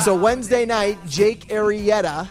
So Thursday night, Jake Arrieta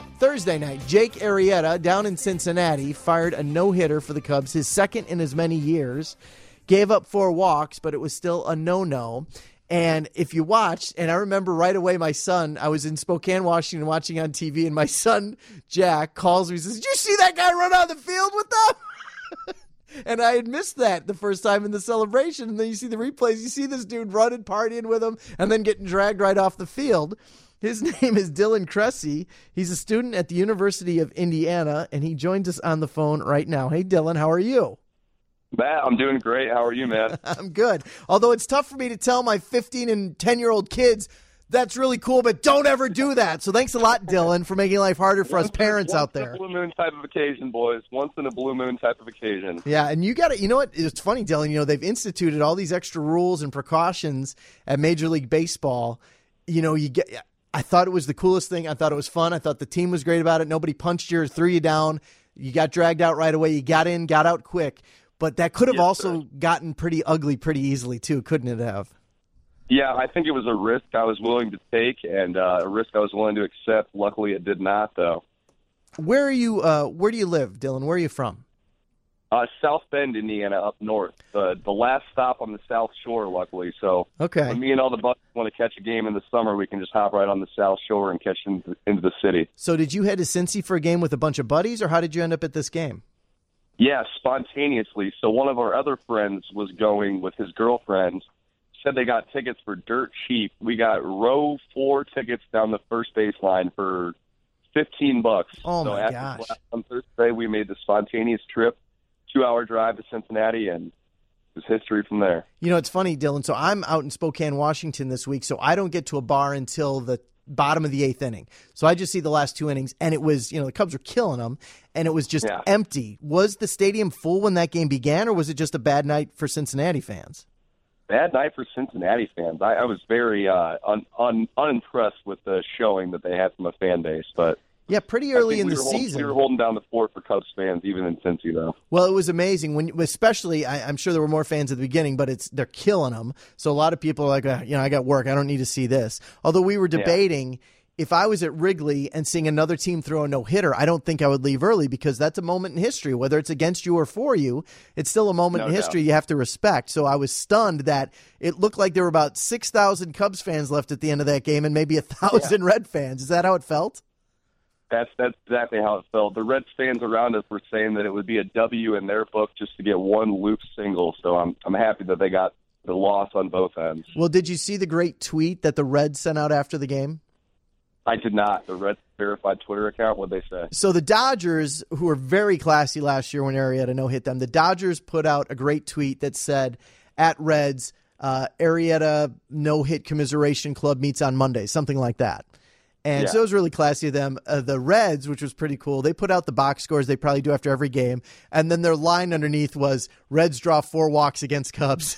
down in Cincinnati fired a no-hitter for the Cubs, his second in as many years. Gave up 4 walks, but it was still a no-no. And if you watched, and I remember right away my son, I was in Spokane, Washington watching on TV, and my son, Jack, calls me and says, "Did you see that guy run on the field with them?" And I had missed that the first time in the celebration. And then you see the replays, you see this dude running, partying with him, and then getting dragged right off the field. His name is Dylan Cressy. He's a student at the University of Indiana, and he joins us on the phone right now. Hey, Dylan, how are you? Matt, I'm doing great. How are you, man? I'm good. Although it's tough for me to tell my 15 and 10-year-old kids, that's really cool, but don't ever do that. So thanks a lot, Dylan, for making life harder for us parents out there. Once in a blue moon type of occasion, boys. Once in a blue moon type of occasion. Yeah, and you got to, you know what? It's funny, Dylan. You know, they've instituted all these extra rules and precautions at Major League Baseball. You know, I thought it was the coolest thing. I thought it was fun. I thought the team was great about it. Nobody punched you or threw you down. You got dragged out right away. You got in, got out quick. But that could have also gotten pretty ugly pretty easily, too, couldn't it have? Yeah, I think it was a risk I was willing to take and a risk I was willing to accept. Luckily, it did not, though. Where do you live, Dylan? Where are you from? South Bend, Indiana, up north. The last stop on the South Shore, luckily. So okay. When me and all the buddies want to catch a game in the summer, we can just hop right on the South Shore and catch into the city. So did you head to Cincy for a game with a bunch of buddies, or how did you end up at this game? Yeah, spontaneously. So one of our other friends was going with his girlfriend. Said they got tickets for dirt cheap. We got row 4 tickets down the first baseline for $15. Oh, so my gosh. On Thursday, we made the spontaneous trip, 2-hour drive to Cincinnati, and it was history from there. You know, it's funny, Dylan. So I'm out in Spokane, Washington this week, so I don't get to a bar until the bottom of the 8th inning. So I just see the last 2 innings, and it was, the Cubs were killing them, and it was just empty. Was the stadium full when that game began, or was it just a bad night for Cincinnati fans? Bad night for Cincinnati fans. I was very unimpressed with the showing that they had from a fan base, but yeah, pretty early in the season. We were holding down the fort for Cubs fans, even in Cincy, though. Well, it was amazing, especially I'm sure there were more fans at the beginning, but they're killing them. So a lot of people are like, I got work. I don't need to see this. Although we were debating, if I was at Wrigley and seeing another team throw a no-hitter, I don't think I would leave early because that's a moment in history. Whether it's against you or for you, it's still a moment in history you have to respect. So I was stunned that it looked like there were about 6,000 Cubs fans left at the end of that game and maybe 1,000 Red fans. Is that how it felt? That's exactly how it felt. The Reds fans around us were saying that it would be a W in their book just to get one loop single. So I'm happy that they got the loss on both ends. Well, did you see the great tweet that the Reds sent out after the game? I did not. The Reds verified Twitter account, what'd they say? So the Dodgers, who were very classy last year when Arrieta no-hit them, the Dodgers put out a great tweet that said, at Reds, Arrieta no-hit commiseration club meets on Monday, something like that. And so it was really classy of them. The Reds, which was pretty cool, they put out the box scores they probably do after every game. And then their line underneath was, Reds draw 4 walks against Cubs.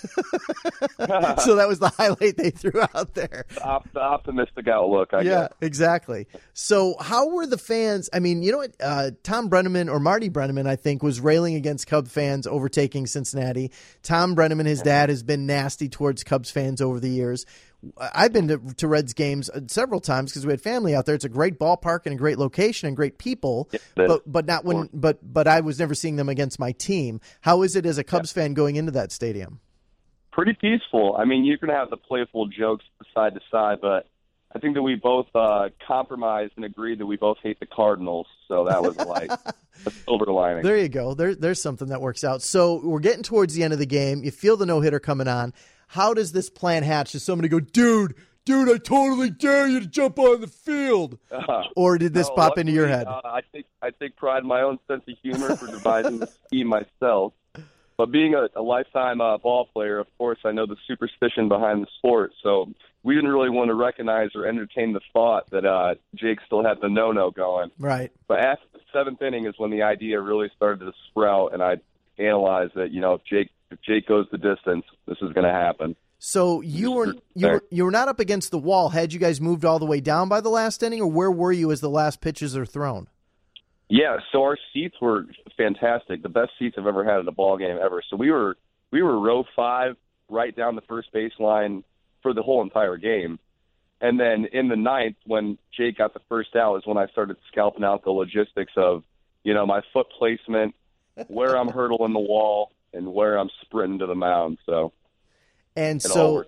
So that was the highlight they threw out there. The optimistic outlook, I guess. Yeah, exactly. So how were the fans? I mean, you know what? Tom Brenneman, or Marty Brenneman, I think, was railing against Cub fans overtaking Cincinnati. Tom Brenneman, his dad, has been nasty towards Cubs fans over the years. I've been to Reds games several times because we had family out there. It's a great ballpark and a great location and great people, but not when. But I was never seeing them against my team. How is it as a Cubs fan going into that stadium? Pretty peaceful. I mean, you can have the playful jokes side to side, but I think that we both compromised and agreed that we both hate the Cardinals. So that was like a silver lining. There you go. There's something that works out. So we're getting towards the end of the game. You feel the no-hitter coming on. How does this plan hatch? Does somebody go, dude, I totally dare you to jump on the field? Or did this pop into your head? I take pride in my own sense of humor for devising the scheme myself. But being a lifetime ball player, of course, I know the superstition behind the sport. So we didn't really want to recognize or entertain the thought that Jake still had the no-no going. Right. But after the 7th inning is when the idea really started to sprout, and I analyzed that, if Jake goes the distance, this is going to happen. So you were not up against the wall. Had you guys moved all the way down by the last inning, or where were you as the last pitches are thrown? Yeah, so our seats were fantastic. The best seats I've ever had at a ball game ever. So we were row 5, right down the first baseline for the whole entire game. And then in the ninth, when Jake got the first out, is when I started scalping out the logistics of, my foot placement, where I'm hurdling the wall, and where I'm sprinting to the mound. So, and were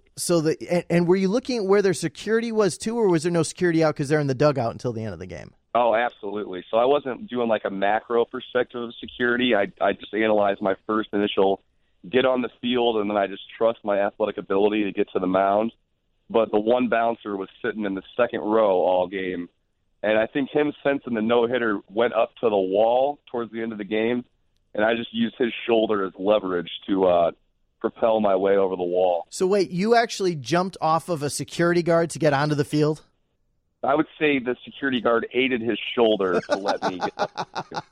you looking at where their security was too, or was there no security out because they're in the dugout until the end of the game? Oh, absolutely. So I wasn't doing like a macro perspective of security. I just analyzed my first initial get on the field, and then I just trust my athletic ability to get to the mound. But the one bouncer was sitting in the second row all game. And I think him sensing the no-hitter went up to the wall towards the end of the game, and I just used his shoulder as leverage to propel my way over the wall. So wait, you actually jumped off of a security guard to get onto the field? I would say the security guard aided his shoulder to let me get up.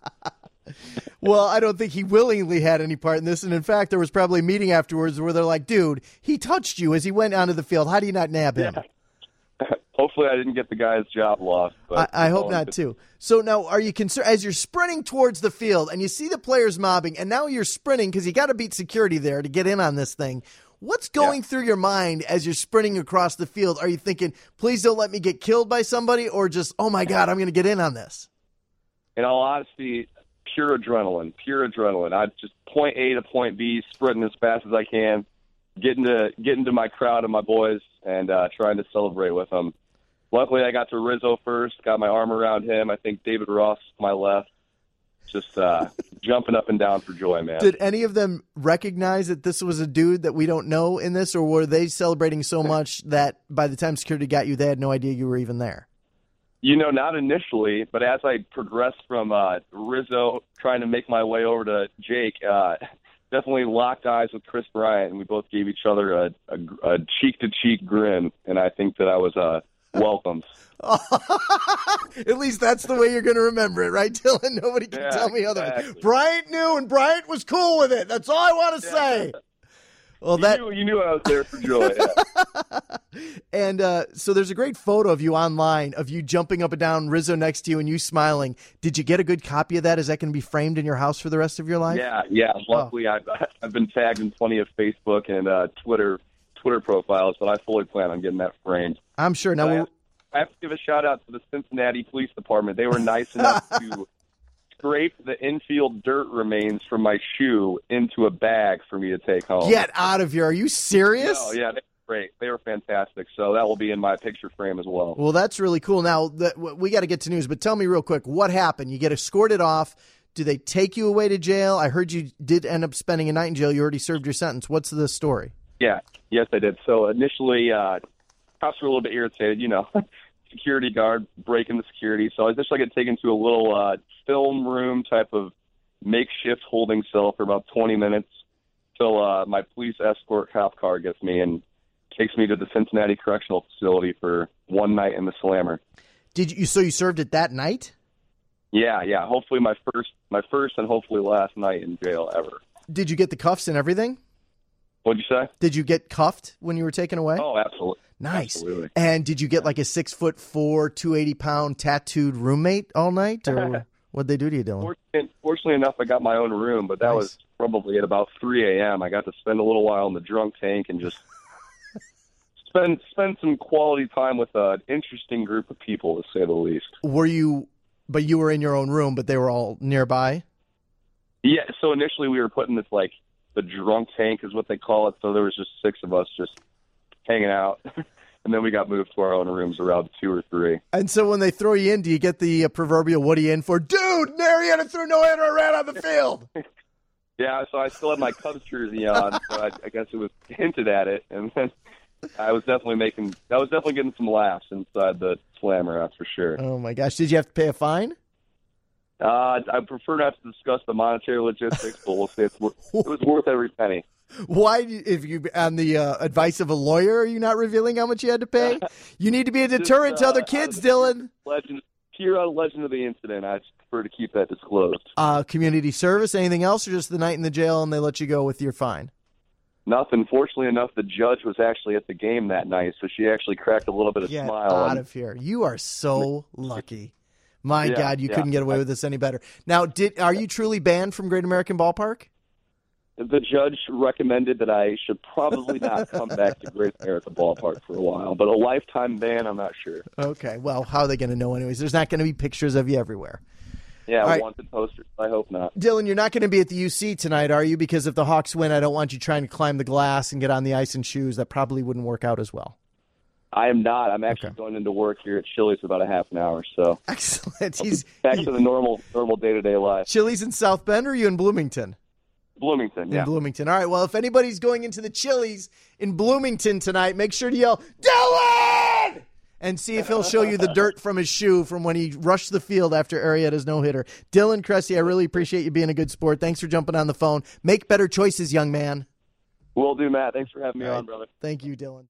Well, I don't think he willingly had any part in this. And in fact, there was probably a meeting afterwards where they're like, dude, he touched you as he went onto the field. How do you not nab him? Yeah. Hopefully I didn't get the guy's job lost. But I hope not, too. So now, are you concerned as you're sprinting towards the field and you see the players mobbing, and now you're sprinting because you got to beat security there to get in on this thing? What's going through your mind as you're sprinting across the field? Are you thinking, please don't let me get killed by somebody, or just, oh, my God, I'm going to get in on this? In all honesty, pure adrenaline. I just point A to point B, sprinting as fast as I can, getting to my crowd and my boys, and trying to celebrate with them. Luckily, I got to Rizzo first, got my arm around him. I think David Ross to my left, just jumping up and down for joy, man. Did any of them recognize that this was a dude that we don't know in this, or were they celebrating so much that by the time security got you, they had no idea you were even there? Not initially, but as I progressed from Rizzo trying to make my way over to Jake, definitely locked eyes with Chris Bryant, and we both gave each other a cheek-to-cheek grin, and I think that I was welcomed. At least that's the way you're going to remember it, right, Dylan? Nobody can tell me otherwise. Exactly. Bryant knew, and Bryant was cool with it. That's all I want to say. Well, you knew I was there for joy. Yeah. And so there's a great photo of you online of you jumping up and down, Rizzo next to you, and you smiling. Did you get a good copy of that? Is that going to be framed in your house for the rest of your life? Yeah. Luckily, I've been tagged in plenty of Facebook and Twitter profiles, but I fully plan on getting that framed. I'm sure. Now I have to give a shout out to the Cincinnati Police Department. They were nice enough to scrape the infield dirt remains from my shoe into a bag for me to take home. Get out of here. Are you serious? No, yeah, they were great. They were fantastic. So that will be in my picture frame as well. Well, that's really cool. Now, we got to get to news, but tell me real quick, what happened? You get escorted off. Do they take you away to jail? I heard you did end up spending a night in jail. You already served your sentence. What's the story? Yeah, yes, I did. So initially, cops were a little bit irritated, security guard breaking the security. So I was just get taken to a little film room type of makeshift holding cell for about 20 minutes till my police escort cop car gets me and takes me to the Cincinnati Correctional Facility for one night in the Slammer. So you served it that night? Yeah. Hopefully my first and hopefully last night in jail ever. Did you get the cuffs and everything? What'd you say? Did you get cuffed when you were taken away? Oh, absolutely. Nice. Absolutely. And did you get a 6'4", 280-pound tattooed roommate all night, or what'd they do to you, Dylan? Fortunately enough, I got my own room, but that was probably at about 3 a.m. I got to spend a little while in the drunk tank and just spend some quality time with an interesting group of people, to say the least. But you were in your own room, but they were all nearby? Yeah. So initially, we were put in this the drunk tank is what they call it. So there was just 6 of us just hanging out. And then we got moved to our own rooms around 2 or 3. And so when they throw you in, do you get the proverbial, what are you in for? Dude, Marietta threw no-hitter and ran on the field. Yeah, so I still had my Cubs jersey on, so I guess it was hinted at it. And then I was definitely getting some laughs inside the Slammer, that's for sure. Oh, my gosh. Did you have to pay a fine? I prefer not to discuss the monetary logistics, but we'll say it was worth every penny. Why, if you on the advice of a lawyer, are you not revealing how much you had to pay? You need to be a deterrent to other kids, Dylan. Pure legend of the incident. I prefer to keep that disclosed. Community service, anything else, or just the night in the jail and they let you go with your fine? Nothing. Fortunately enough, the judge was actually at the game that night, so she actually cracked a little bit of Get smile. Out of here. You are so lucky. My God, you couldn't get away with this any better. Now, are you truly banned from Great American Ballpark? the judge recommended that I should probably not come back to Great America Ballpark for a while, but a lifetime ban, I'm not sure. Okay, well, how are they going to know anyways? There's not going to be pictures of you everywhere. Yeah, right. Wanted posters. I hope not. Dylan, you're not going to be at the UC tonight, are you? Because if the Hawks win, I don't want you trying to climb the glass and get on the ice in shoes. That probably wouldn't work out as well. I am not. I'm actually going into work here at Chili's for about a half an hour. So excellent. He's back to the normal day-to-day life. Chili's in South Bend, or are you in Bloomington? Bloomington, yeah. In Bloomington. All right, well, if anybody's going into the Chili's in Bloomington tonight, make sure to yell, Dylan! And see if he'll show you the dirt from his shoe from when he rushed the field after Arrieta's no-hitter. Dylan Cressy, I really appreciate you being a good sport. Thanks for jumping on the phone. Make better choices, young man. Will do, Matt. Thanks for having me on, brother. Thank you, Dylan.